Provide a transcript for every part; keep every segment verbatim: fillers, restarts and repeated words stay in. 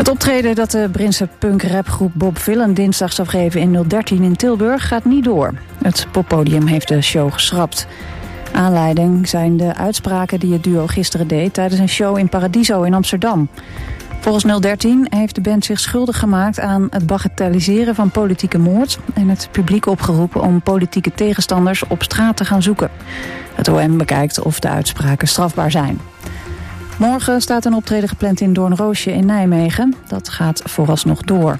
Het optreden dat de Britse punk-rapgroep Bob Vylan dinsdag zou geven in nul dertien in Tilburg gaat niet door. Het poppodium heeft de show geschrapt. Aanleiding zijn de uitspraken die het duo gisteren deed tijdens een show in Paradiso in Amsterdam. Volgens nul dertien heeft de band zich schuldig gemaakt aan het bagatelliseren van politieke moord en het publiek opgeroepen om politieke tegenstanders op straat te gaan zoeken. Het O M bekijkt of de uitspraken strafbaar zijn. Morgen staat een optreden gepland in Doornroosje in Nijmegen. Dat gaat vooralsnog door.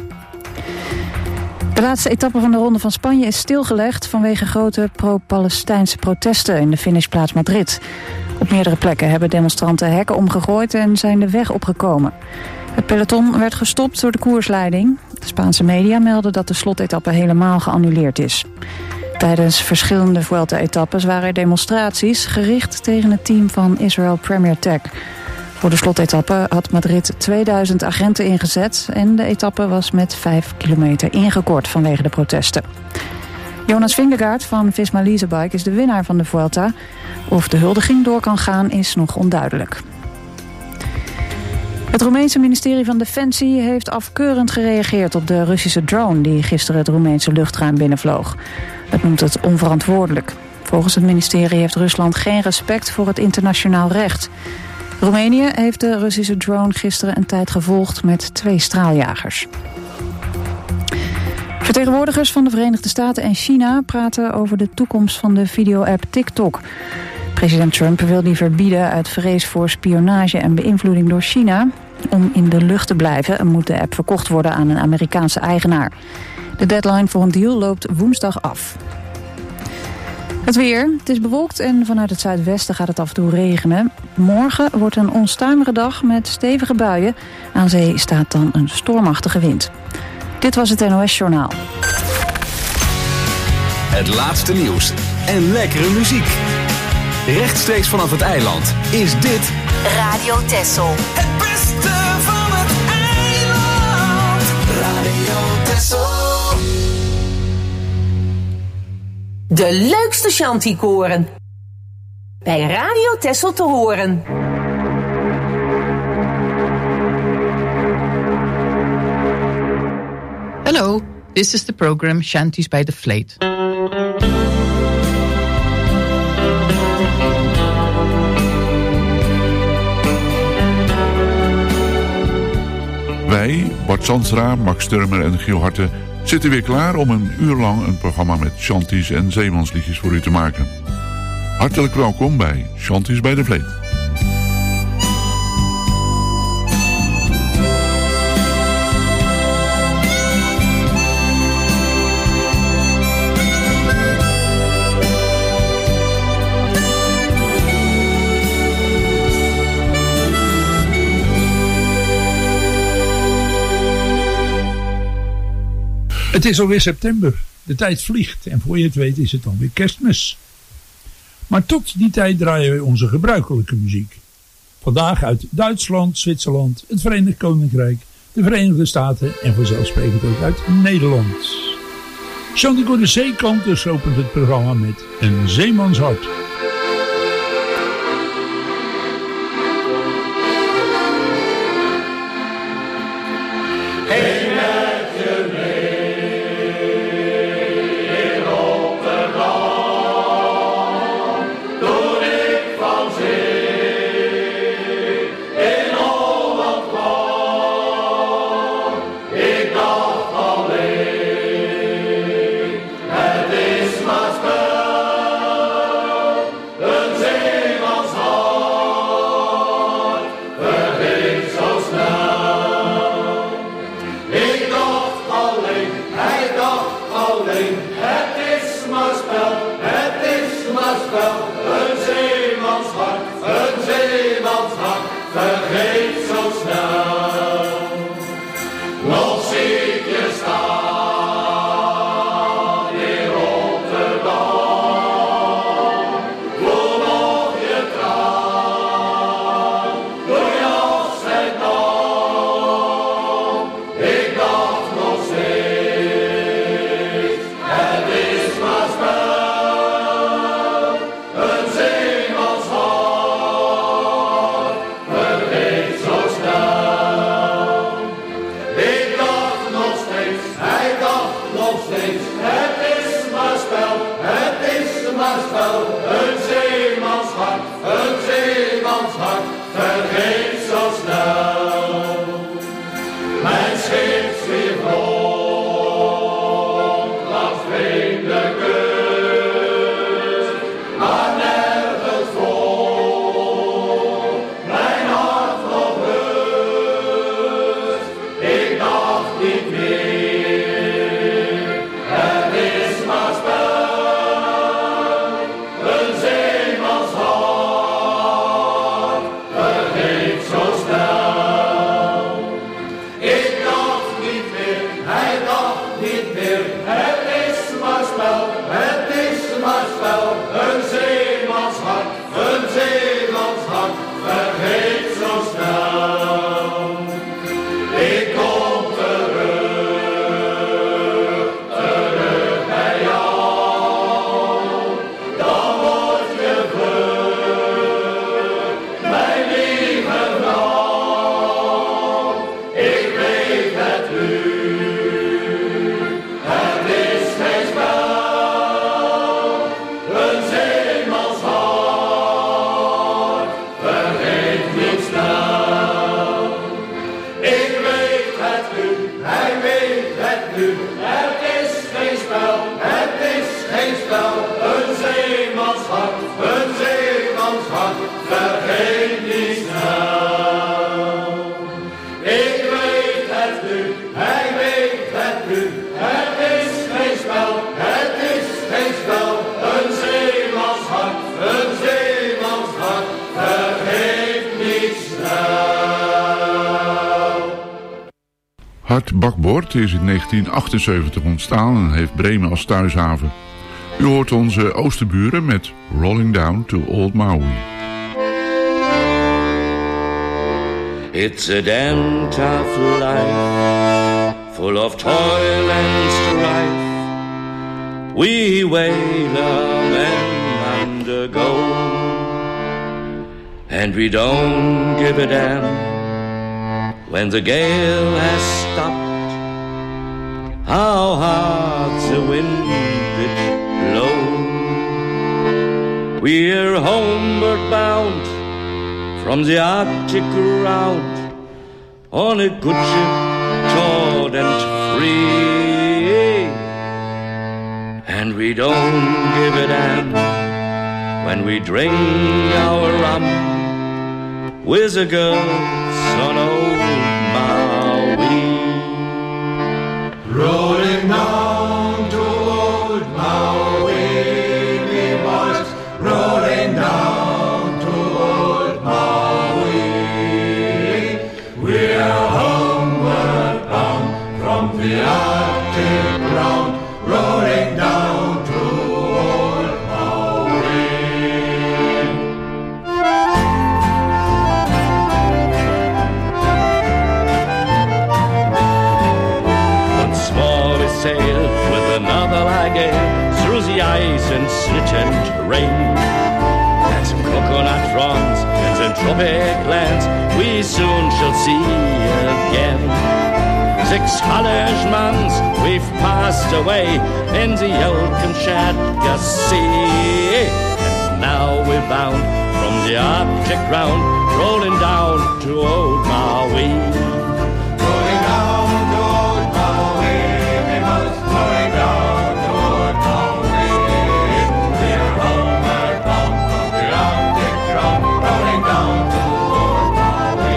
De laatste etappe van de Ronde van Spanje is stilgelegd vanwege grote pro-Palestijnse protesten in de finishplaats Madrid. Op meerdere plekken hebben demonstranten hekken omgegooid en zijn de weg opgekomen. Het peloton werd gestopt door de koersleiding. De Spaanse media melden dat de slotetappe helemaal geannuleerd is. Tijdens verschillende Vuelta-etappes waren er demonstraties gericht tegen het team van Israel Premier Tech. Voor de slotetappe had Madrid tweeduizend agenten ingezet en de etappe was met vijf kilometer ingekort vanwege de protesten. Jonas Vingegaard van Visma Leasebike is de winnaar van de Vuelta. Of de huldiging door kan gaan is nog onduidelijk. Het Roemeense ministerie van Defensie heeft afkeurend gereageerd op de Russische drone die gisteren het Roemeense luchtruim binnenvloog. Het noemt het onverantwoordelijk. Volgens het ministerie heeft Rusland geen respect voor het internationaal recht. Roemenië heeft de Russische drone gisteren een tijd gevolgd met twee straaljagers. Vertegenwoordigers van de Verenigde Staten en China praten over de toekomst van de video-app TikTok. President Trump wil die verbieden uit vrees voor spionage en beïnvloeding door China. Om in de lucht te blijven moet de app verkocht worden aan een Amerikaanse eigenaar. De deadline voor een deal loopt woensdag af. Het weer. Het is bewolkt en vanuit het zuidwesten gaat het af en toe regenen. Morgen wordt een onstuimige dag met stevige buien. Aan zee staat dan een stormachtige wind. Dit was het N O S-journaal. Het laatste nieuws en lekkere muziek. Rechtstreeks vanaf het eiland is dit Radio Texel. Het beste van het eiland. Radio Texel. De leukste shantykoren. Bij Radio Texel te horen. Hello, this is the program Shanties by the Fleet. Wij, Bart Zandstra, Max Turmer en Giel Harte, zitten weer klaar om een uur lang een programma met shanties en zeemansliedjes voor u te maken. Hartelijk welkom bij Shanties bij de Vleet. Het is alweer september. De tijd vliegt en voor je het weet is het alweer Kerstmis. Maar tot die tijd draaien we onze gebruikelijke muziek. Vandaag uit Duitsland, Zwitserland, het Verenigd Koninkrijk, de Verenigde Staten en vanzelfsprekend ook uit Nederland. Chantico de Zeekant dus opent het programma met Een Zeemanshart. Het is maar spel. Hart Bakboord is in negentien achtenzeventig ontstaan en heeft Bremen als thuishaven. U hoort onze oosterburen met Rolling Down to Old Maui. It's a damn tough life, full of toil and strife. We wail and undergo, and we don't give a damn when the gale has stopped, how hard the wind did blow. We're homeward bound from the Arctic round on a good ship, taut and free, and we don't give a damn when we drink our rum with the girls on old Maui. Rolling down to old Maui, we must. Rolling down to old Maui. We're homeward bound from the Arctic round, rolling down to old Maui. Once more we sail with another gale through the ice and slit and terrain, and some coconut fronds and some tropic lands we soon shall see again. Six hellish months we've passed away in the Kamchatka Sea, and now we're bound from the Arctic ground, rolling down to old Maui. Rolling down to old Maui, we must. Rolling down to old Maui. We're homeward bound from the Arctic ground, rolling down to old Maui.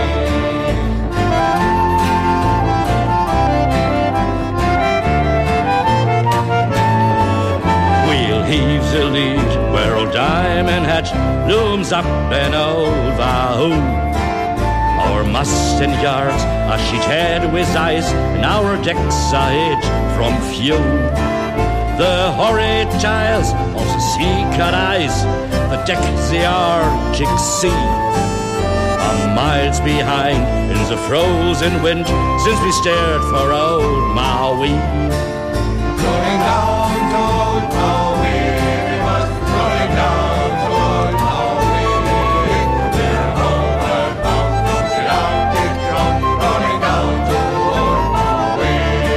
We'll heave the lead where old Diamond Hatch looms up an old Wahoo. Our mast and yards are sheeted with ice, and our decks are hid from view. The horrid tiles of the sea-cut ice that deck the Arctic Sea are miles behind in the frozen wind since we steered for old Maui. Rolling down to old Maui, we must. Rolling down to old Maui. We're homeward bound from the Arctic ground, rolling down to old Maui.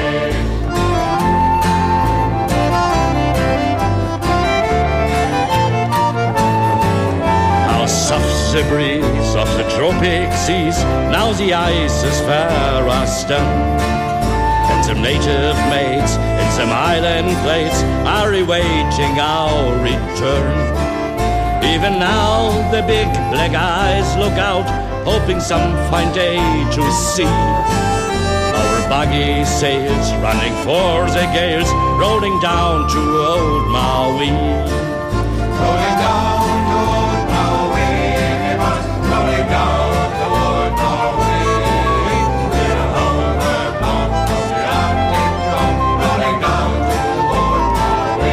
How soft the breeze of the tropic seas, now the ice is far astern, and some native maids in some island glades are awaiting our return. Even now the big black eyes look out, hoping some fine day to see our buggy sails running for the gales, rolling down to old Maui. Rolling down to old Maui, we must. Rolling down to old Maui. We're homeward bound from the Arctic ground, rolling down to old Maui.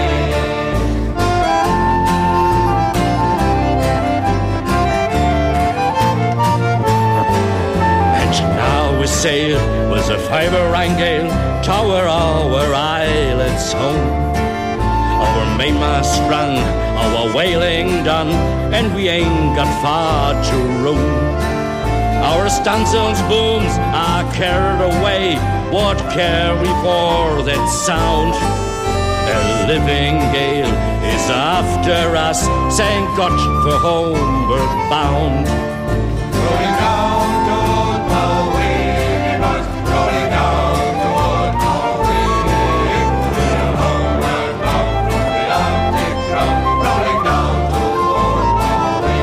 And now we sail with a five-rine gale, tower our islets home. Our mainmast sprung, our whaling done, and we ain't got far to roam. Our stunsails booms are carried away, what care we for that sound? A living gale is after us, thank God for homeward bound. Rolling down to old Maui, we must. Rolling down to old Maui. We're homeward bound from the Arctic ground, rolling down to old Maui.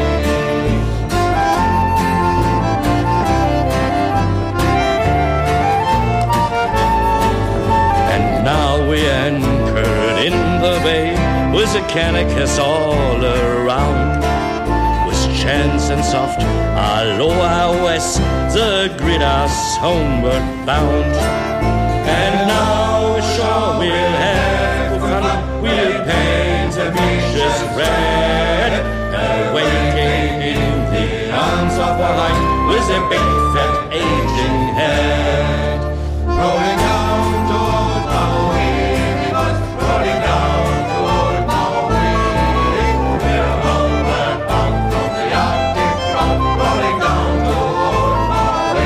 And now we anchored in the bay with the Kanakis all around, with chance and soft. Aloha West, the grid us homeward bound. And now sure we'll have fun, we'll paint a vicious red, awaking in the arms of the light with a big fat aging head. Rolling down toward Maui, we must rolling down toward Maui. We're homeward bound from the Arctic front, rolling down toward Maui.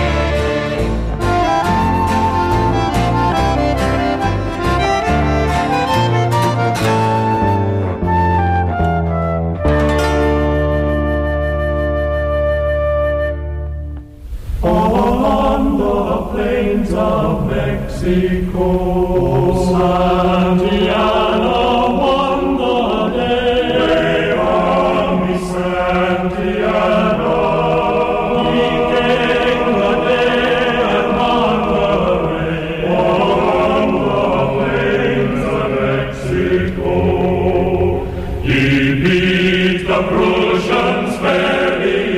On the plains of Mexico, Santiana won the day. Army Santiana, he gained the day at Monterrey. On the plains of Mexico, he beat the Prussians fairly.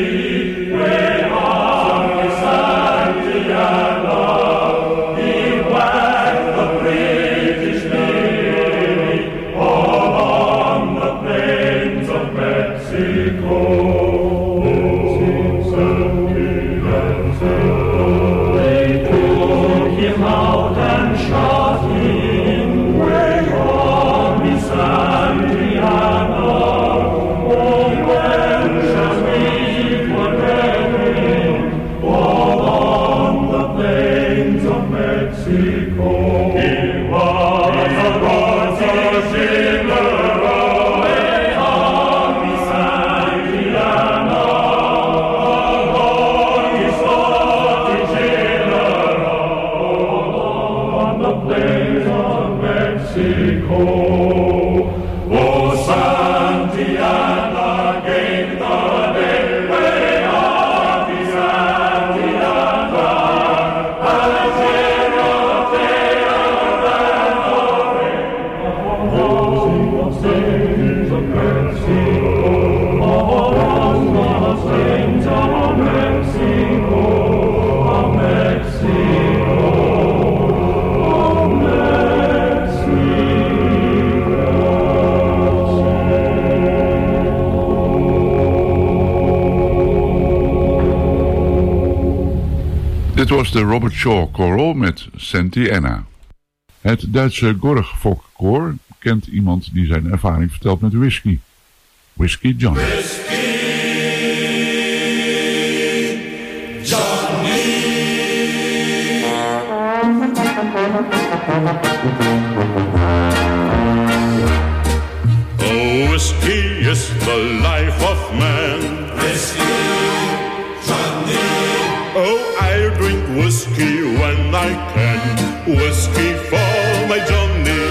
Dit was de Robert Shaw Choral met Santa Ana. Het Duitse Gorgfock-koor kent iemand die zijn ervaring vertelt met whisky. Whiskey Johnny. Whiskey Johnny. Oh, whiskey is the life of man. Whiskey Johnny. Oh, I drink whiskey when I can. Whiskey for my Johnny.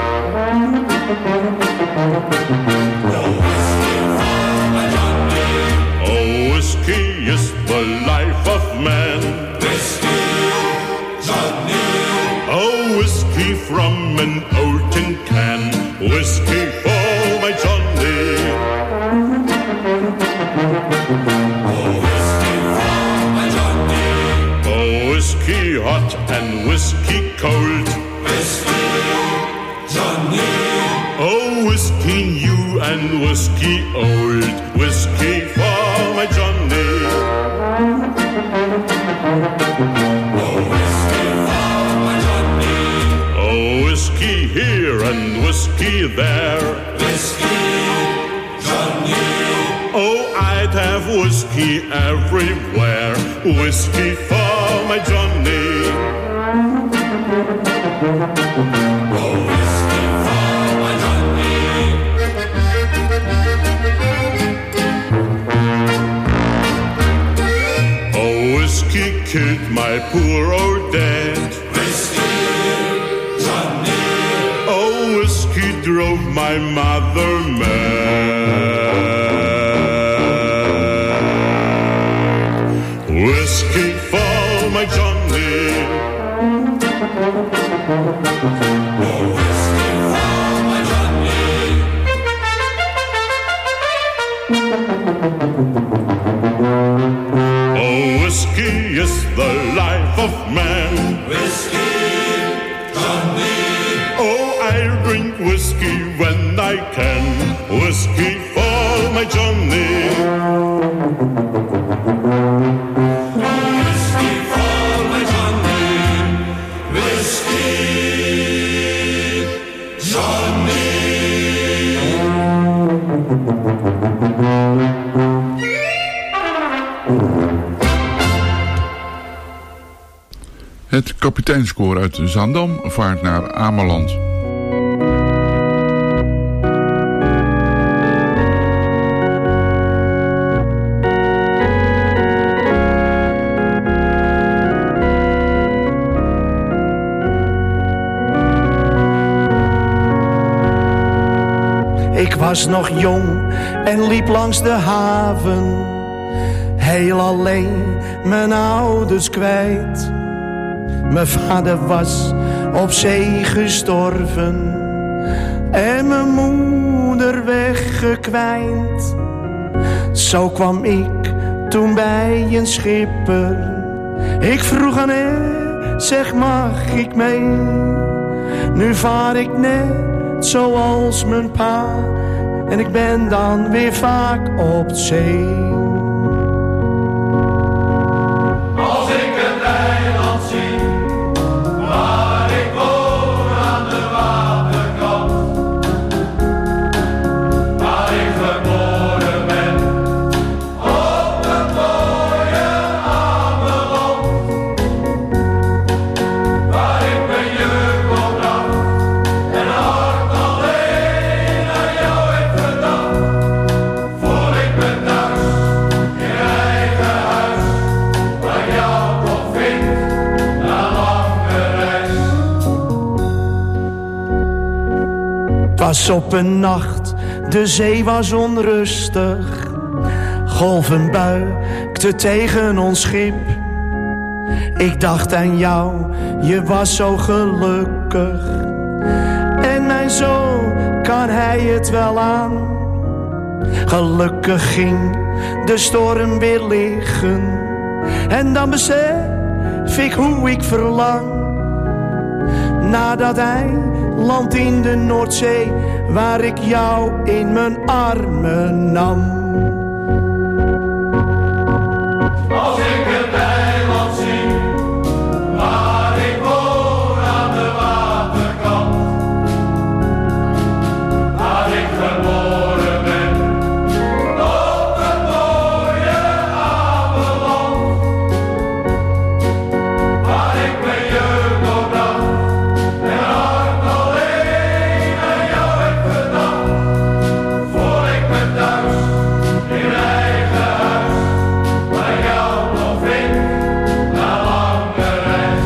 Oh, whiskey for my Johnny. Oh, whiskey is the life of man. Whiskey Johnny. Oh, whiskey from an old tin can. Whiskey for my Johnny. Oh, whiskey for my Johnny. Oh, whiskey hot and whiskey cold. Whiskey Johnny. Oh, whiskey new and whiskey old. Whiskey for my Johnny. Oh, whiskey for my Johnny. Oh, whiskey here and whiskey there. Whiskey Johnny. Oh, I'd have whiskey everywhere. Whiskey for my Johnny. Oh, whiskey for my Johnny. Oh, whiskey killed my poor old dad. Whiskey Johnny. Oh, whiskey drove my mother mad. Whiskey for my Johnny. Oh, whiskey for my Johnny. of man. Whiskey, Johnny. Oh, I'll drink whiskey when I can. Whiskey for my Johnny. Whiskey for my Johnny. Whiskey, Johnny. Het kapiteinskoor uit Zaandam vaart naar Ameland. Ik was nog jong en liep langs de haven, heel alleen mijn ouders kwijt. Mijn vader was op zee gestorven en mijn moeder weggekwijnd. Zo kwam ik toen bij een schipper. Ik vroeg aan hem, zeg mag ik mee? Nu vaar ik net zoals mijn pa en ik ben dan weer vaak op zee. Als ik het eiland zie, waar ik woon aan de waterkant, waar ik geboren ben, op een mooie Ameland, waar ik mijn jeugd opbracht en hart alleen aan jou heb gedacht, voel ik me thuis in eigen huis, waar ik jou nog vind na lange reis. Het was op een nacht, de zee was onrustig. Golven buikten tegen ons schip. Ik dacht aan jou, je was zo gelukkig. En mijn zoon, kan hij het wel aan? Gelukkig ging de storm weer liggen. En dan besef ik hoe ik verlang naar dat eiland in de Noordzee, waar ik jou in mijn armen nam. Als ik het eiland zie, waar ik woon aan de waterkant, waar ik geboren ben, op een mooie Ameland, waar ik mijn jeugd opbracht en hart alleen aan jou heb gedacht, voel ik me thuis in eigen huis, waar ik jou nog vind na lange reis.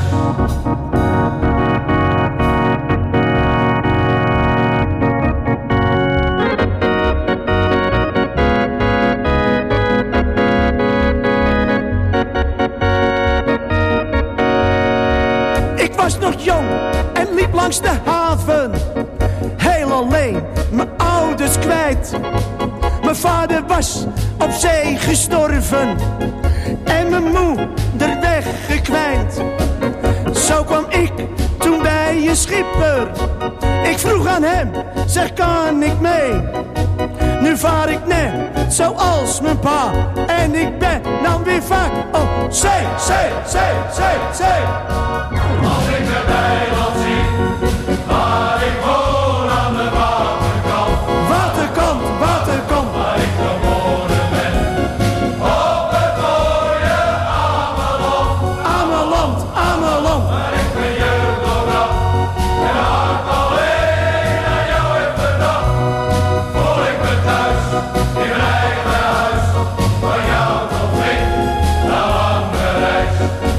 Ik was nog jong en liep langs de haven, heel alleen, mijn ouders kwijt. Mijn vader was op zee gestorven en mijn moeder weggekwijnd. Zo kwam ik toen bij je schipper. Ik vroeg aan hem, zeg kan ik mee? Nu vaar ik net zoals mijn pa en ik ben dan weer vaak op zee, zee, zee, zee, zee. Als ik het eiland zie, waar ik woon aan de waterkant, Waterkant, waterkant, waar ik geboren ben, op het mooie Ameland, Ameland, Ameland. waar ik mijn jeugd opbracht en hart alleen aan jou heb gedacht, voel ik me thuis in mijn eigen huis, waar jou nog vind na lange reis.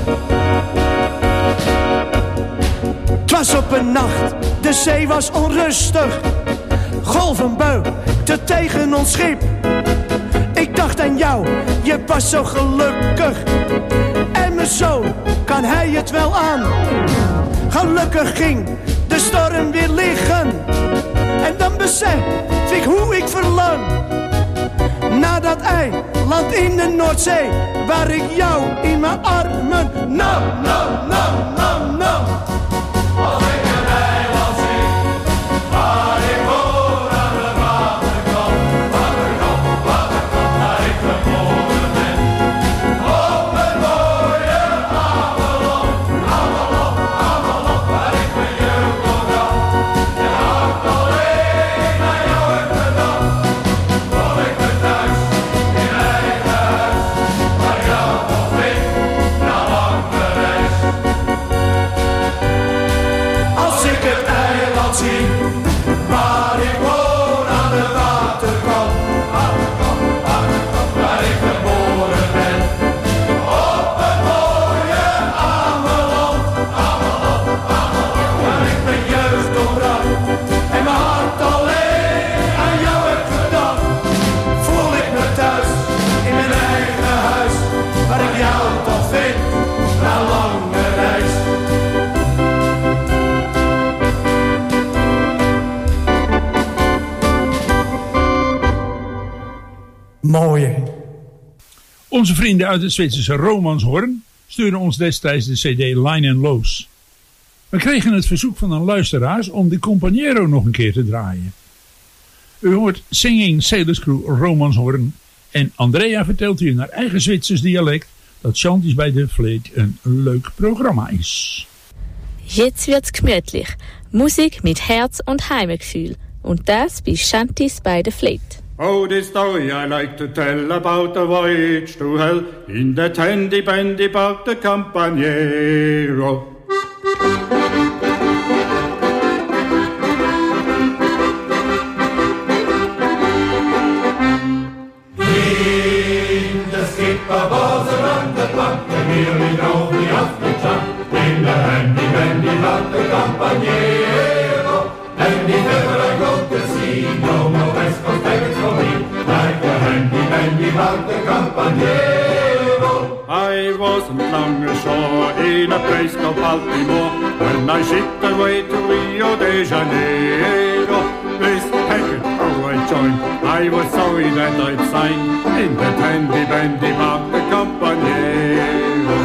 Het was op een nacht, de zee was onrustig. Golven buikten tegen ons schip. Ik dacht aan jou, je was zo gelukkig. En mijn zoon, kan hij het wel aan? Gelukkig ging de storm weer liggen. En dan besef ik hoe ik verlang naar dat eiland in de Noordzee, waar ik jou in mijn armen nam, nam, nam, nam, nam. Als ik een eiland zie, waar ik woon aan de waterkant, waterkant, waterkant, waar ik geboren ben. Op een mooie Ameland, Ameland, Ameland, waar ik mijn jeugd doorbracht. En hart alleen aan jou heb gedacht. Voel ik me thuis in eigen huis, waar jou nog vind na lange reis. Als ik het eiland zie, waar ik woon aan de waterkant, Waterkant, waterkant, waar ik geboren ben. Op een mooie Ameland, Ameland, Ameland, waar ik mijn jeugd doorbracht en mijn hart alleen aan jou heb gedacht, voel ik me thuis in mijn eigen huis, waar ik jou toch vind na lange reis. Mooi, hè? Onze vrienden uit het Zwitserse Romanshorn stuurden ons destijds de cd Line and Lows. We kregen het verzoek van een luisteraars om de Companiero nog een keer te draaien. U hoort Singing Sailors Crew Romanshorn en Andrea vertelt u in haar eigen Zwitsers dialect dat Chanties bij de Vleet een leuk programma is. Jetzt wird's gemütlich. Musik mit Herz und Heimatgefühl. Und das bei Chanties bei der Fleet. Oh, this story I like to tell about the voyage to hell in the handy bandy about the Companiero. in the skipper was around the clock, and nearly drove me off the top. In the handy bandy about the Companiero, and if ever I go to sea, no more West Coast baggage for me, like the handy bandy about the Companiero. I wasn't long ashore in a place called Baltimore when I shipped away to Rio de Janeiro. This packet, oh, I joined. I was sorry that I'd signed in that handy bandy about the Companiero.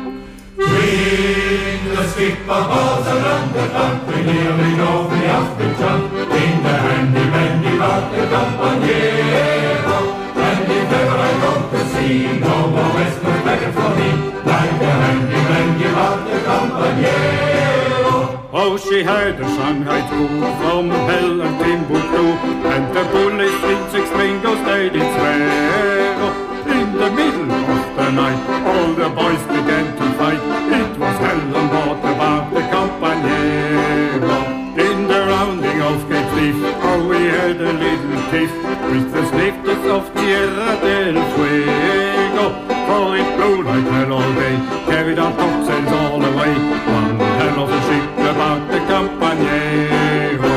In the skipper was around the clock, we nearly drove me off the jump. In the handy bandy about the Companiero, and if ever I go to sea, no more West Coast baggage for me, like the handy bandy about the Companiero. Oh, she had a Shanghai crew from Hell and Timbuktu, and the bullies in six fingers they did swear. In the middle of the night, all the boys began to fight. It was hell on board about the Companiero. In the rounding of Cape Leaf, oh, we had a little tiff with the snifters of Tierra del Fuego. For it blew like hell all day, carried our topsails all the way. One hell of a ship about the Companiero.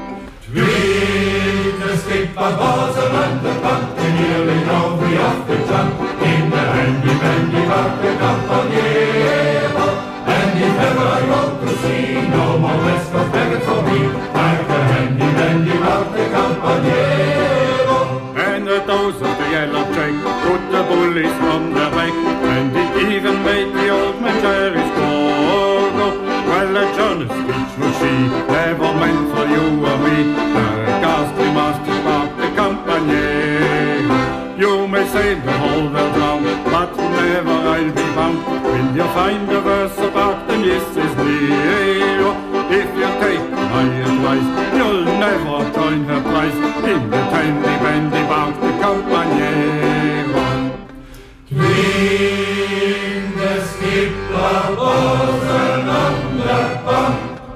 Twin the skipper was around the clock, we nearly drove me off the jump. In the handy bandy about the Companiero, and if ever I go to sea, no more West Coast baggage for me, like the handy bandy about the Companiero. And the toes of the yellow jack put the bullies from their back, and it even made the old man Jerry score. Well, a Jonas speech was she, never meant for you or me, the ghastly master about the Companiero. You may sail the whole world round, but never I'll be bound. Will you find a verse about the Missus Nero? If you take my advice, you'll never join her price in the handy bandy about the Companiero. Twin the skipper was an underpump,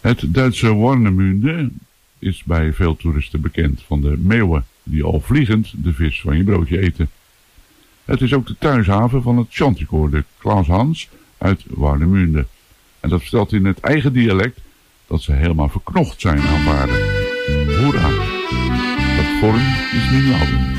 Het Duitse Warnemünde is bij veel toeristen bekend van de meeuwen die al vliegend de vis van je broodje eten. Het is ook de thuishaven van het chanticoor, de Klaus Hans uit Warnemünde. En dat vertelt in het eigen dialect dat ze helemaal verknocht zijn aan waarden. Hoera! Dat vorm is niet lauwen.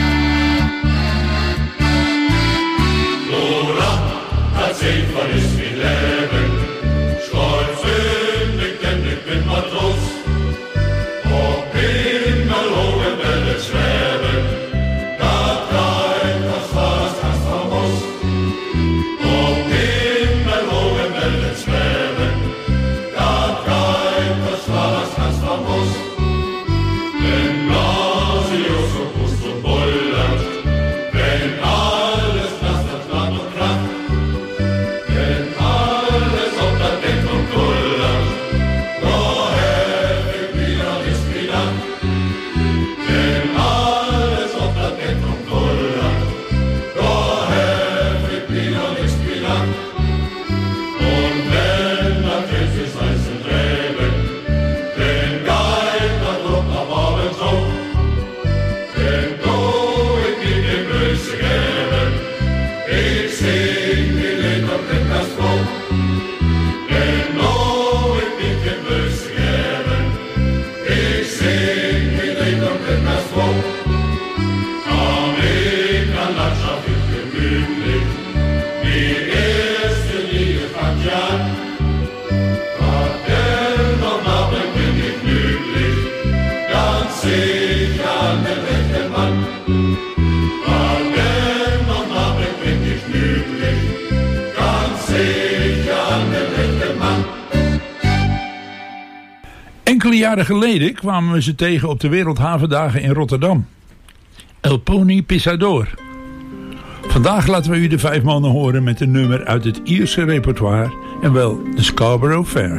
Hoera, het zeven is mijn leven. Stolz in, ik ken, ik ben matroos. Op himmelhoge Wellen zweben. Dat draait das Wasser ganz famos. Op himmelhoge Wellen zweben. Dat draait das Wasser ganz famos. Wenn Blasius so pust und bollert, wenn alles nass das Land und kracht, wenn alles auf der Deck und kullert, da hab ich wieder nicht gedacht. Wenn alles auf der Deck und kullert, da hab ich wieder nicht gedacht. Und wenn natürlich ist heißen Reben, wenn Geist der Druck am Abend so, wenn du ich mir den Böse geben, ich sing die Lieder mit das Froh. Wenn du ich mir den Böse geben, ich sing die Lieder mit das Froh. Amerika-Landschaft ist gemütlich, die erste Liebe fängt ja an. Dennoch Abend bin ich glücklich, ganz sicher an den rechten Mann. Dennoch Abend bin ich glücklich, ganz sicher an den rechten Mann. Enkele jaren geleden kwamen we ze tegen op de Wereldhavendagen in Rotterdam. El Pony Pissador. Vandaag laten we u de vijf mannen horen met een nummer uit het Ierse repertoire en wel de Scarborough Fair.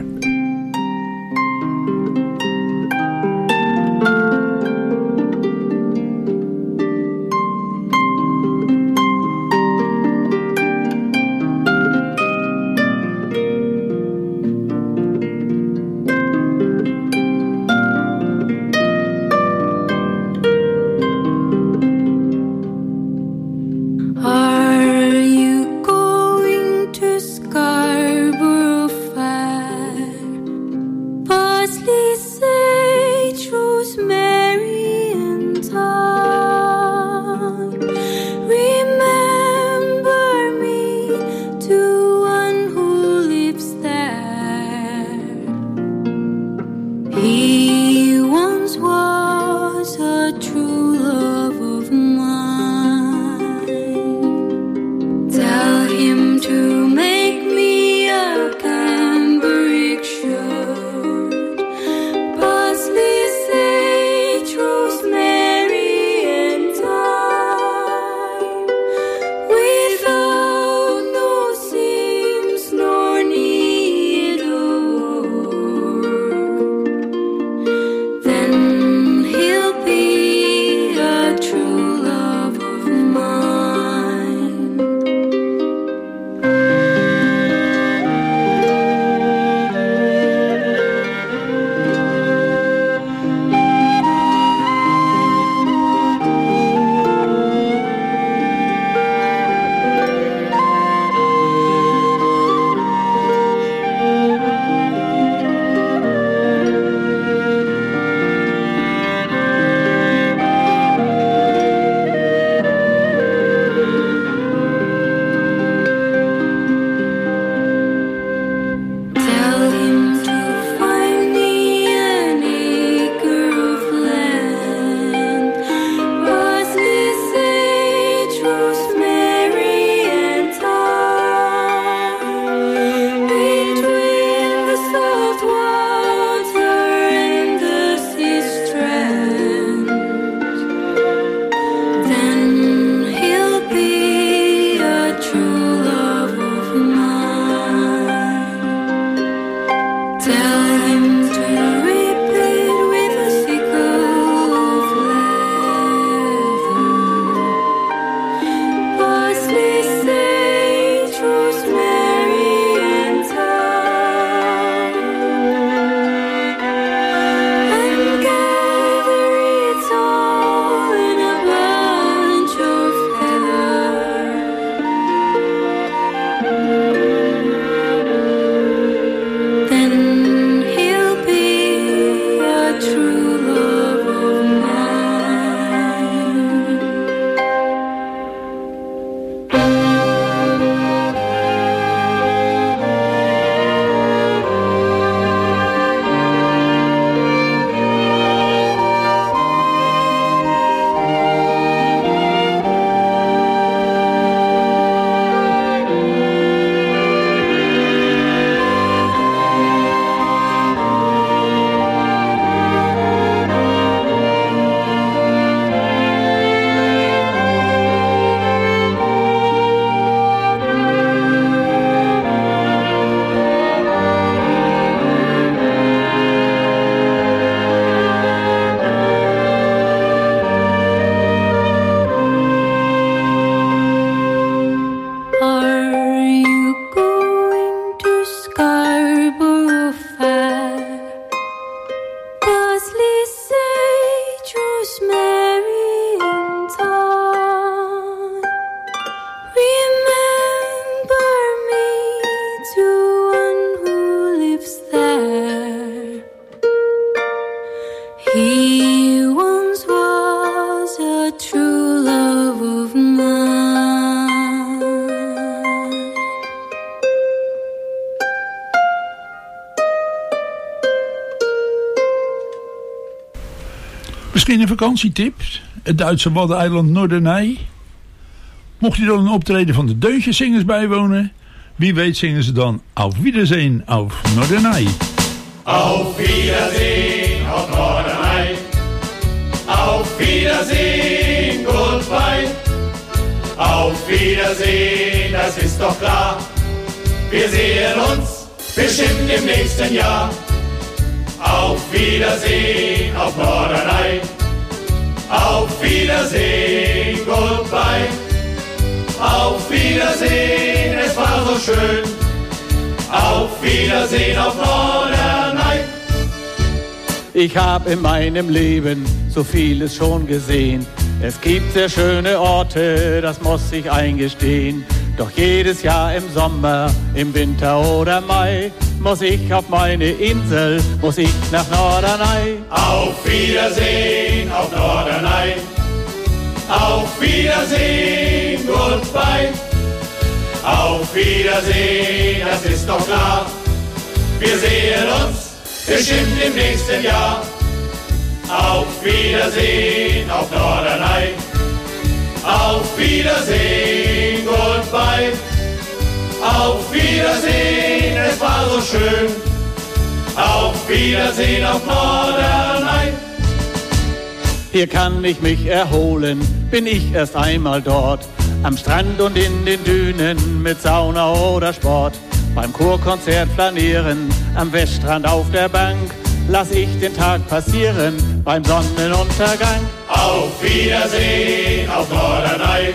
Are you going to Scarborough Fair? Misschien een vakantietip. Het Duitse waddeneiland Norderney. Mocht je dan een optreden van de Deuntjeszingers bijwonen, wie weet zingen ze dan Auf Wiedersehen auf Norderney. Auf Wiedersehen auf Norderney. Auf Wiedersehen, goodbye. Auf Wiedersehen, das ist doch klar. Wir sehen uns bestimmt im nächsten Jahr. Auf Wiedersehen auf Norderney. Auf Wiedersehen, goodbye. Auf Wiedersehen, es war so schön. Auf Wiedersehen auf Norderney. Ich hab in meinem Leben so vieles schon gesehen. Es gibt sehr schöne Orte, das muss ich eingestehen. Doch jedes Jahr im Sommer, im Winter oder Mai muss ich auf meine Insel, muss ich nach Norderney. Auf Wiedersehen auf Norderney. Auf Wiedersehen, goodbye. Auf Wiedersehen, das ist doch klar. Wir sehen uns bestimmt im nächsten Jahr. Auf Wiedersehen auf Norderney. Auf Wiedersehen, goodbye. Auf Wiedersehen, es war so schön. Auf Wiedersehen auf Norderney. Hier kann ich mich erholen, bin ich erst einmal dort. Am Strand und in den Dünen mit Sauna oder Sport. Beim Chorkonzert flanieren, am Weststrand auf der Bank. Lass ich den Tag passieren, beim Sonnenuntergang. Auf Wiedersehen auf Norderney.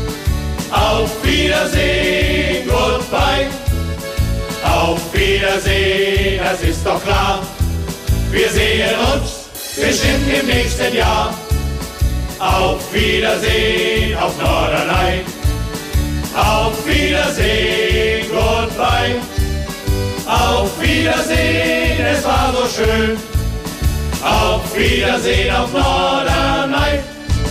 Auf Wiedersehen, goodbye. Auf Wiedersehen, das ist doch klar. Wir sehen uns bestimmt im nächsten Jahr. Auf Wiedersehen auf Norderney. Auf Wiedersehen, goodbye. Auf Wiedersehen, es war so schön. Auf Wiedersehen auf Norderney.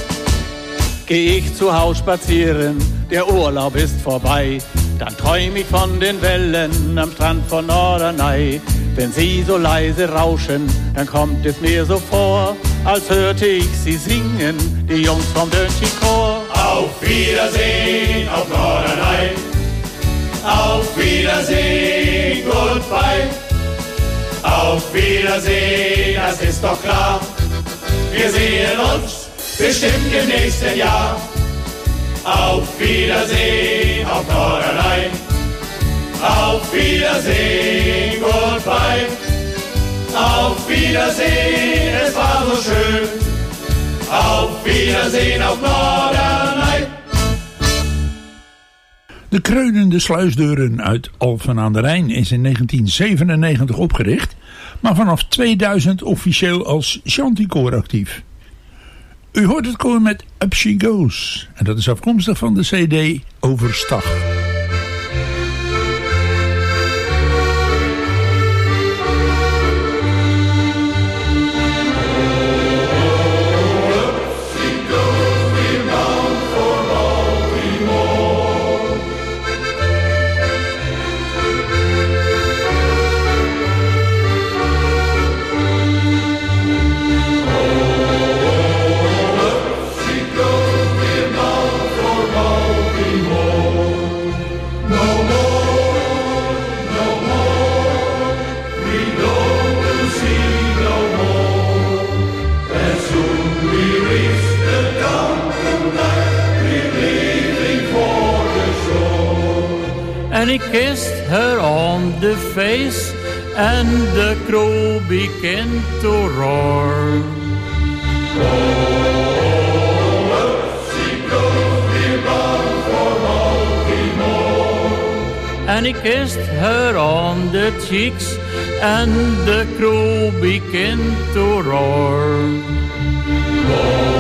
Geh ich zu Haus spazieren, der Urlaub ist vorbei. Dann träum ich von den Wellen am Strand von Norderney. Wenn sie so leise rauschen, dann kommt es mir so vor, als hörte ich sie singen, die Jungs vom Döntchenchor. Auf Wiedersehen auf Norderney. Auf Wiedersehen, goodbye. Auf Wiedersehen, das ist doch klar. Wir sehen uns bestimmt im nächsten Jahr. Auf Wiedersehen auf Norderney. Auf Wiedersehen, goodbye. Auf Wiedersehen, es war so schön. Auf Wiedersehen auf Norderney. De kreunende sluisdeuren uit Alphen aan de Rijn is in negentien zevenennegentig opgericht, maar vanaf tweeduizend officieel als Chanticoor actief. U hoort het koor met Up She Goes en dat is afkomstig van de cd Overstag. And he kissed her on the face, and the crow began to roar. Oh, she goes, we're bound for Baltimore. And he kissed her on the cheeks, and the crow began to roar. Oh,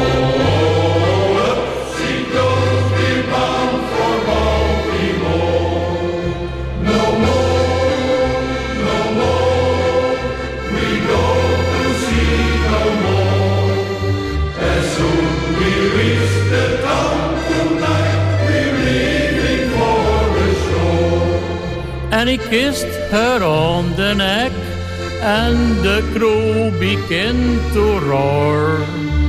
And he kissed her on the neck, and the crew begin to roar.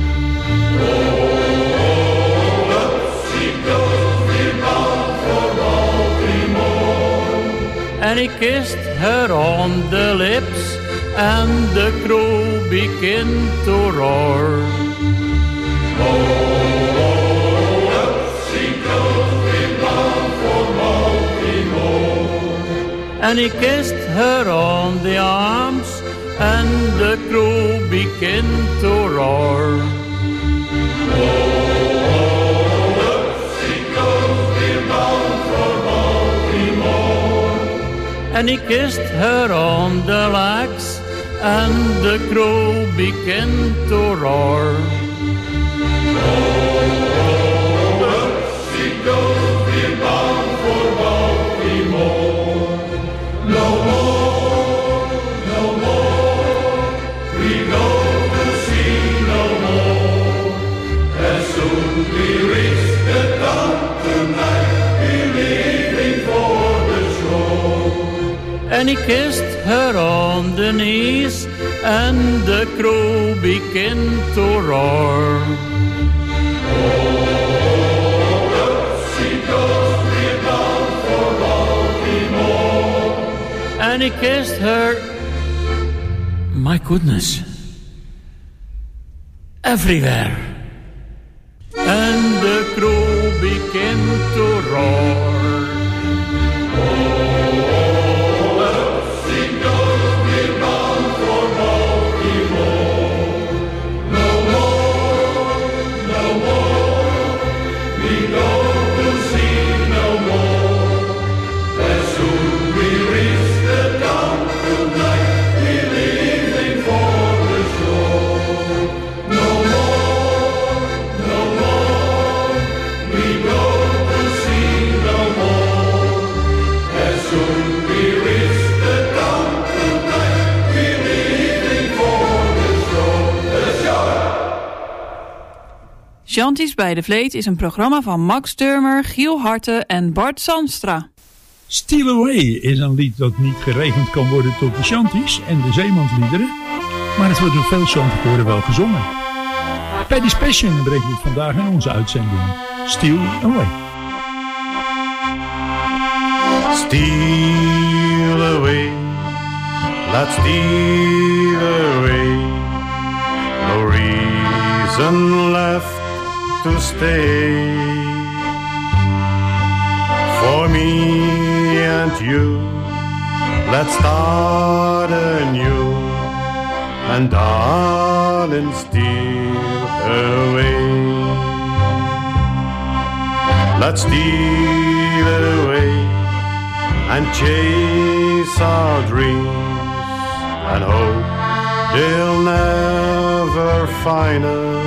And he kissed her on the lips, and the crew begin to roar. Oh, up she goes, we're bound for Baltimore. And he kissed her on the arms, and the crew begin to roar. Oh, up she goes, we're bound for Baltimore. And he kissed her on the legs, and the crew began to roar. Oh, up she goes, we're bound for Baltimore. No more, no more, we go to sea no more. As soon we reach the town tonight, we're leaving for the shore. And he kissed her on the knees, and the crew began to roar. Oh, up she goes, we're bound for Baltimore. And he kissed her, my goodness, everywhere. And the crew began to roar. Shanties bij de Vleet is een programma van Max Turmer, Giel Harte en Bart Sandstra. Steal Away is een lied dat niet gerekend kan worden tot de Shanties en de zeemansliederen, maar het wordt door veel Shantykoren wel gezongen. Paddy Special brengt het vandaag in onze uitzending. Steal Away. Steal away, let's steal away. No reason left to stay. For me and you, let's start anew. And darling, steal away. Let's steal away and chase our dreams and hope they'll never find us.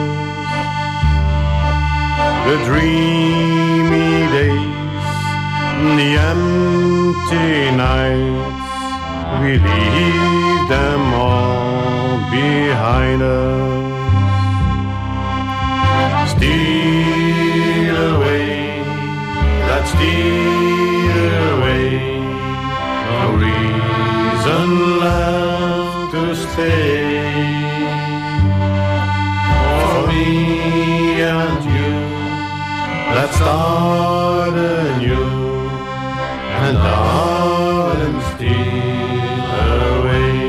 The dreamy days, the empty nights, we leave them all behind us. Steal away, let's steal away. No reason left to stay. For me and you, let's start anew. And darling, steal away.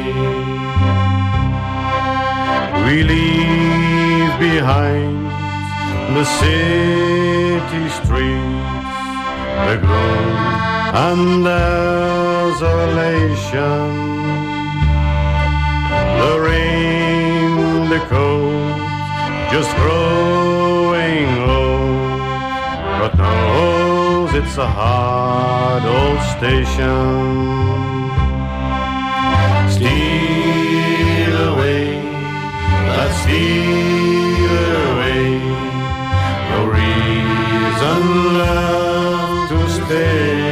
We leave behind the city streets, the gloom and desolation, the rain, the cold, just growing low, but knows it's a hard old station. Steal away, let's steal away. No reason left to stay.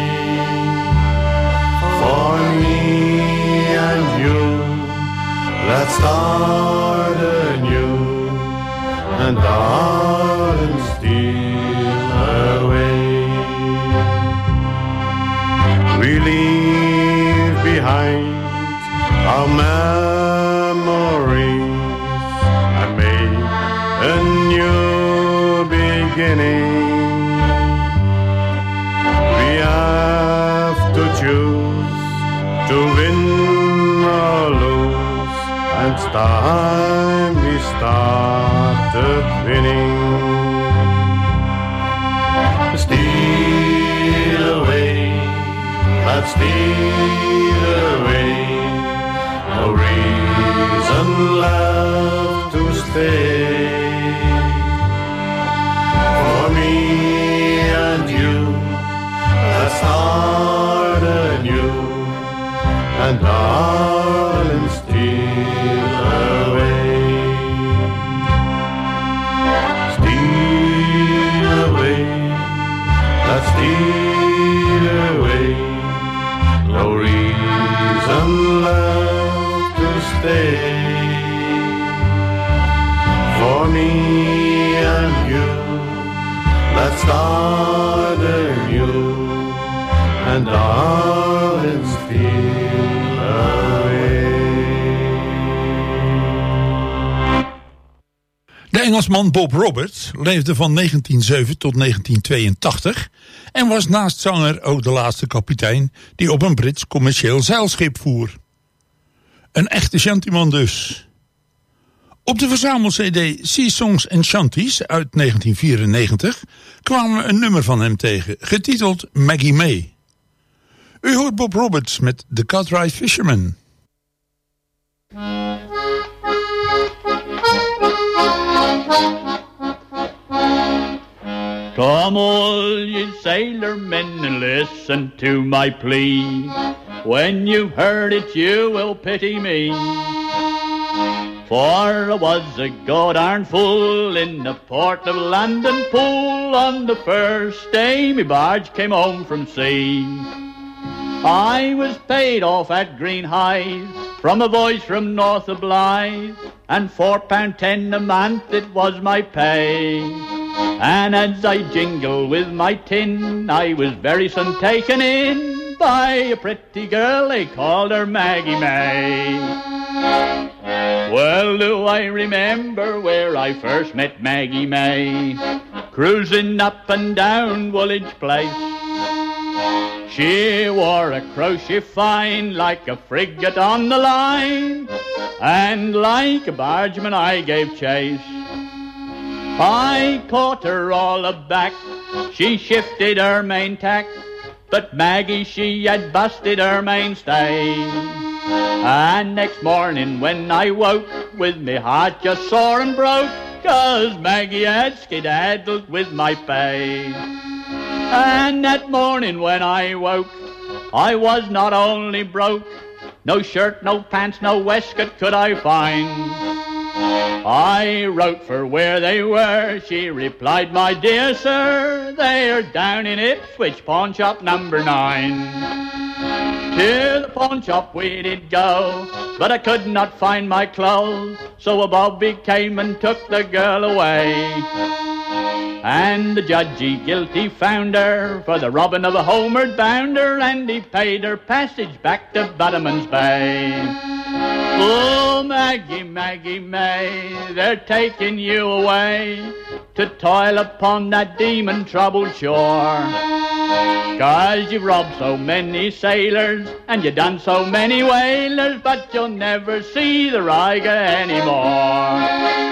For me and you, let's start anew. And darling, steal away. We leave behind our memories and make a new beginning. We have to choose to win or lose, and it's time we started winning. Steal away, let's steal away. No reason left to stay. For me and you, let's start anew, and darling, steal away. Steal away, let's steal away. No reason left to stay. For me and you, let's start anew, and darling, steal away. De Engelsman Bob Roberts leefde van negentien zeven tot negentien tweeëntachtig en was naast zanger ook de laatste kapitein die op een Brits commercieel zeilschip voer. Een echte shantyman dus. Op de verzamel-cd Sea Songs and Shanties uit negentien vierennegentig kwamen we een nummer van hem tegen, getiteld Maggie May. U hoort Bob Roberts met The Cartwright Fisherman. Come all you sailor men and listen to my plea. When you've heard it you will pity me. For I was a god darn fool in the port of London Pool on the first day my barge came home from sea. I was paid off at Green Hythe from a voice from north of Blythe, and four pound ten a month it was my pay. And as I jingled with my tin, I was very soon taken in by a pretty girl, they called her Maggie May. Well, do I remember where I first met Maggie May, cruising up and down Woolwich Place. She wore a crochet fine like a frigate on the line, and like a bargeman I gave chase. I caught her all aback, she shifted her main tack, but Maggie she had busted her mainstay. And next morning when I woke, with me heart just sore and broke, 'cause Maggie had skedaddled with my pay. And that morning when I woke, I was not only broke, no shirt, no pants, no waistcoat could I find. I wrote for where they were, she replied, my dear sir, they're down in Ipswich, pawn shop number nine. To the pawn shop we did go, but I could not find my clothes, so a bobby came and took the girl away. And the judge he guilty found her for the robbing of a homeward bounder, and he paid her passage back to Butterman's Bay. Oh, Maggie, Maggie May, they're taking you away to toil upon that demon-troubled shore. 'Cause you've robbed so many sailors and you've done so many whalers, but you'll never see the Ryga anymore.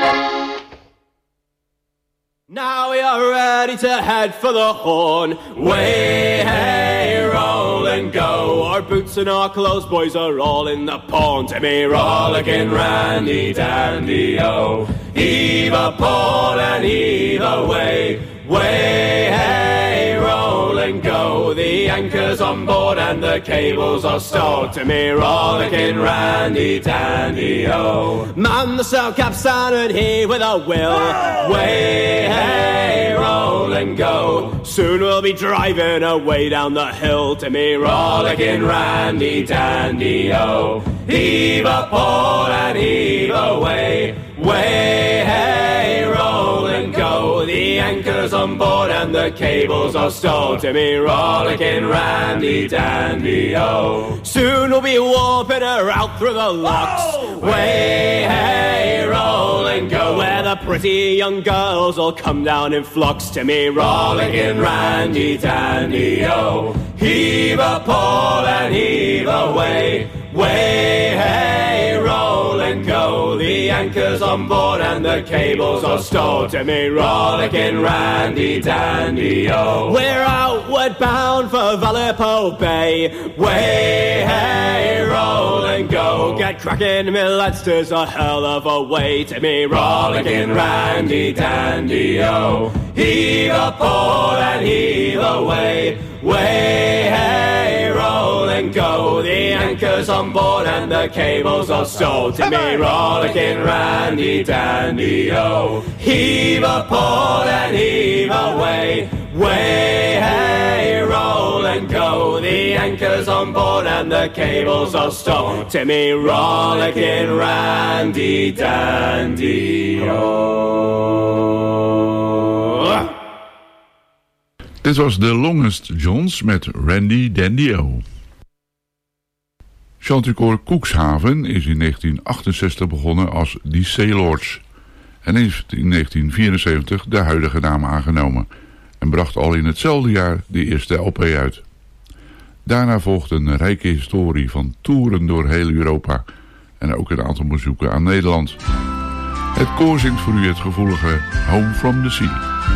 Now we are ready to head for the Horn. Way, hey, roll and go. Our boots and our clothes, boys, are all in the pond. To me, rollicking, randy, dandy, oh. Heave a port and heave away. Way, hey, roll and go. The anchor's on board and the cables are stowed. To me, rollicking, randy, dandy, oh. Man the sail capstan and he with a will. Way, hey, roll and go. Soon we'll be driving away down the hill. To me, rollicking, randy, dandy, oh. Heave a port and heave away. Way, hey, roll and go. The anchor anchor's on board and the cables are stowed. To me, rollicking Randy Dandy, oh. Soon we'll be warping her out through the locks. Oh, way, hey, roll and go. Where the pretty young girls all come down in flocks. To me, rollicking Randy Dandy, oh. Heave a pole and heave away. Way, hey, roll and go. The anchor's on board and the cables are stowed. To me, rollicking Randy Dandy, oh. We're outward bound for Vallepo Bay. Way, hey, roll and go. Get cracking, me lads, 'tis a hell of a way. To me, rollicking Randy Dandy, oh. Heave a pole and heave away. Way, hey, roll and go. The anchor's on board and the cables are stowed. To me, rollicking Randy Dandy, oh. Heave a pole and heave away. Way, hey, roll and go. The anchor's on board and the cables are stowed. To me, rollicking Randy Dandy, oh. Dit was The Longest Johns met Randy Dandy-O. Chanticoor Koekshaven is in negentien achtenzestig begonnen als Die Sailords en heeft in negentien vierenzeventig de huidige naam aangenomen en bracht al in hetzelfde jaar de eerste L P uit. Daarna volgde een rijke historie van toeren door heel Europa en ook een aantal bezoeken aan Nederland. Het koor zingt voor u het gevoelige Home from the Sea.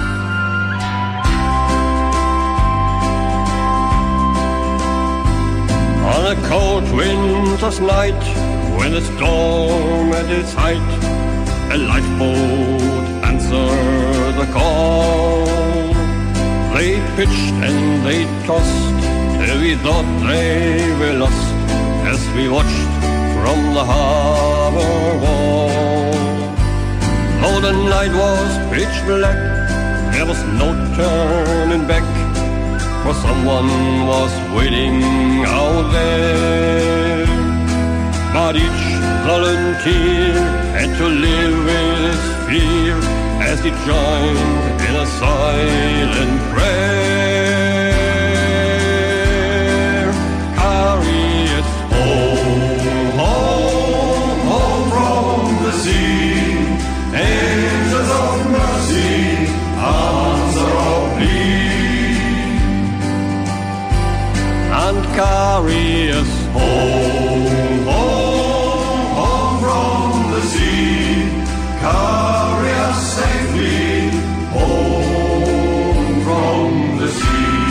On a cold winter's night, when the storm at its height, a lifeboat answered the call. They pitched and they tossed, till we thought they were lost, as we watched from the harbor wall. Though the night was pitch black, there was no turning back, for someone was waiting out there. But each volunteer had to live with his fear as he joined in a silent prayer. Carry it home, home, home from the sea. Angels of mercy, answer our plea. And carry us home, home, home from the sea. Carry us safely home from the sea.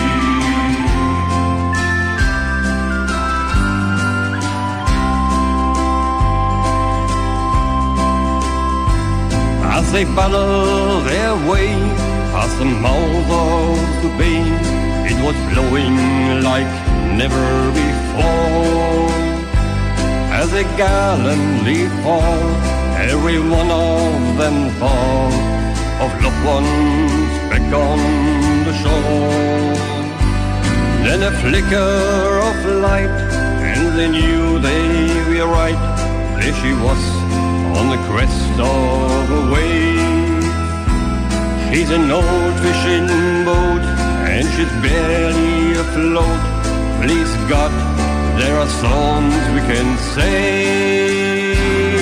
As they battle their way past the mouth of the bay, it was blowing like never before. As they gallantly fought, every one of them thought of loved ones back on the shore. Then a flicker of light, and they knew they were right. There she was on the crest of a wave. She's an old fishing boat, and she's barely afloat. Please God, there are songs we can sing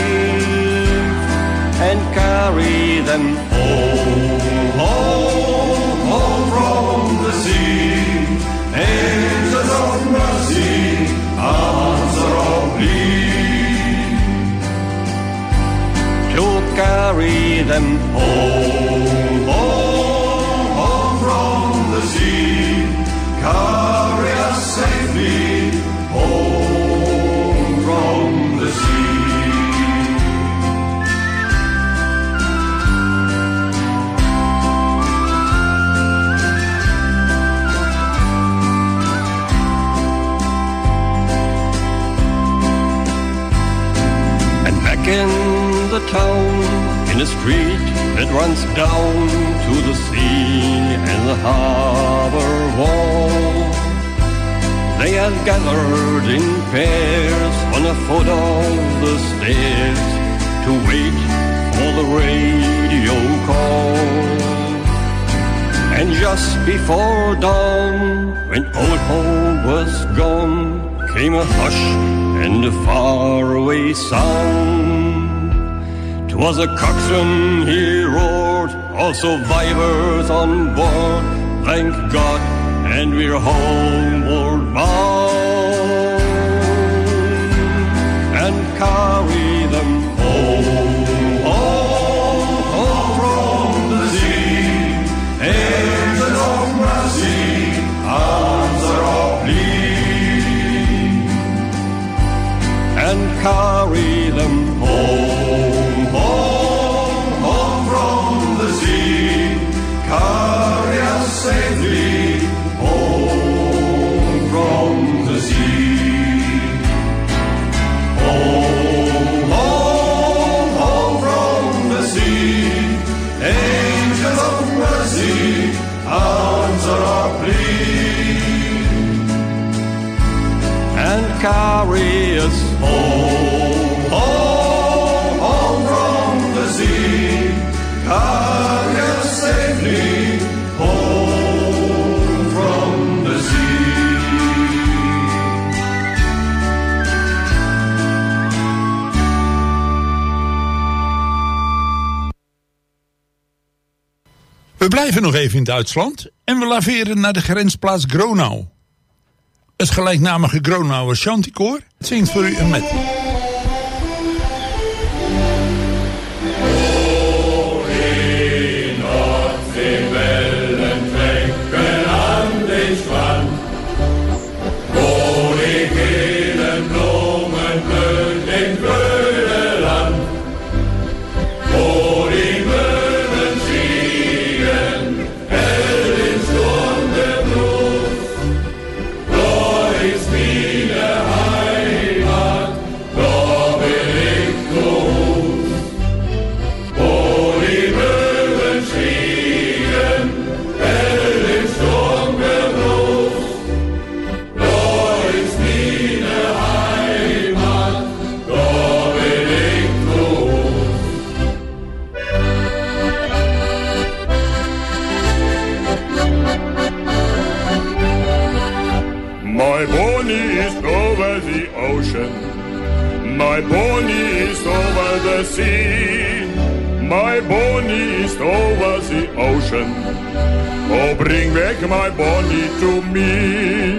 and carry them home, home, home from the sea. Angels of mercy, answer our plea. To carry them home, home, home from the sea. Carry us safely home from the sea. And back in the town, in a street that runs down to the sea and the harbor wall, they had gathered in pairs on a foot of the stairs to wait for the radio call. And just before dawn, when old Poe was gone, came a hush and a faraway sound. 'Twas a coxswain, he roared, all survivors on board, thank God, and we're homeward bound. And carry them home, home, home from the sea. Angels of mercy, answer our plea. And carry them home, home, home from the sea. Carry us safely home from the sea. Home, home, home from the sea. Angels of mercy, answer our plea. And carry us home, home, home from the sea. Carry us safely home from the sea. We blijven nog even in Duitsland en we laveren naar de grensplaats Gronau. Het gelijknamige Gronauer Chanticoor zingt voor u een met. My pony is over the sea. My pony is over the ocean. Oh, bring back my pony to me.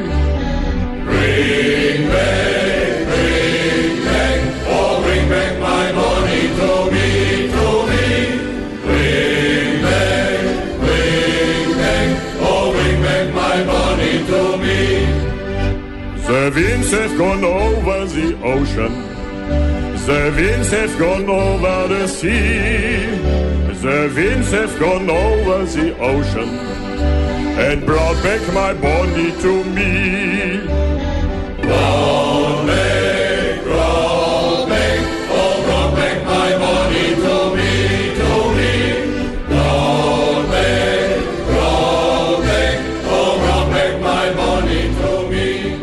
Bring back, bring back. Oh, bring back my pony to me, to me. Bring back, bring back. Oh, bring back my pony to me. The winds have gone over the ocean. The winds have gone over the sea. The winds have gone over the ocean and brought back my pony to me. Brought back, brought back, oh, brought back my pony to me, to me. Brought back, brought back, oh, brought back my pony to me.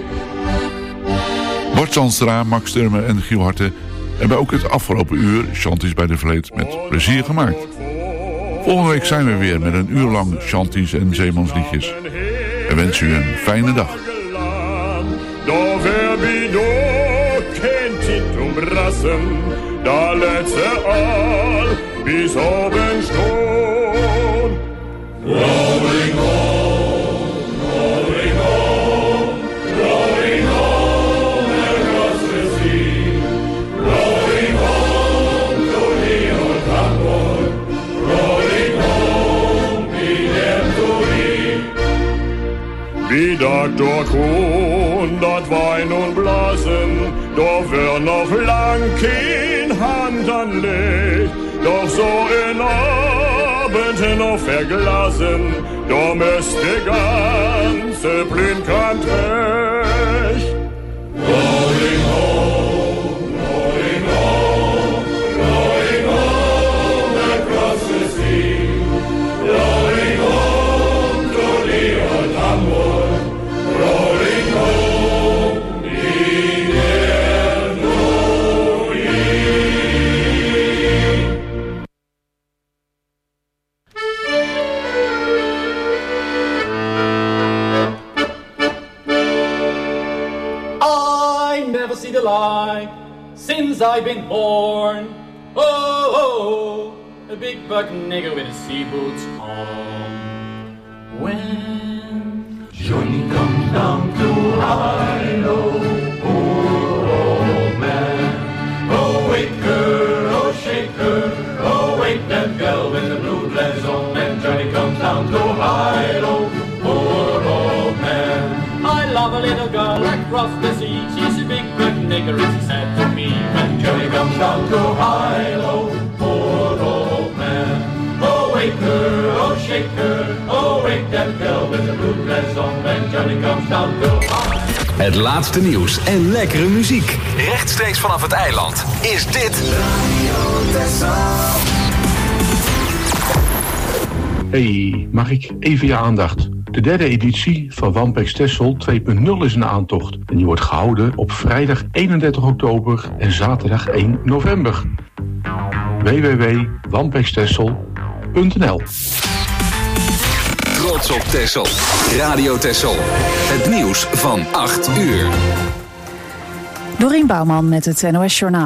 Bart Zandstra, Max Turmer en Giel Harte hebben ook het afgelopen uur Chanties bij de Vleet met plezier gemaakt. Volgende week zijn we weer met een uur lang Chanties en zeemansliedjes. En wens u een fijne dag. Da letzte All bis oben schon. Rolling home, rolling home, rolling home across the sea. Rolling home to the old Hamburg. Rolling home, wieder zurück. Wie dag dort hundert Wein und Blasen, da wär noch lang kein Hand anlegt, doch so in Abend noch verglasen, da müsst die ganze Blindkant recht. Rolling home, rolling home, rolling home across the sea, rolling home to the old Hamburg, rolling home, wieder zurück. since I've been born. Oh, oh, a big buck nigger with his sea boots on. When Johnny comes down to Hilo, poor old man. Oh, wake her, oh, shake her, oh, wake that girl with the blue dress on. And Johnny comes down to Hilo, poor old man. I love a little girl across the sea. She's a big buck nigger, as he said to me. When Johnny comes down to Hilo, poor old man. Oh, wake her, oh, shake her, oh, wake that girl with the blue dress on. When Johnny comes down to Hilo. Het laatste nieuws en lekkere muziek. Rechtstreeks vanaf het eiland is dit Radio Texel. Hey, mag ik even je aandacht? De derde editie van Wampex Texel twee punt nul is een aantocht. En die wordt gehouden op vrijdag eenendertig oktober en zaterdag één november. w w w punt wampex texel punt n l Trots op Texel. Radio Texel. Het nieuws van acht uur. Dorien Bouwman met het N O S Journaal.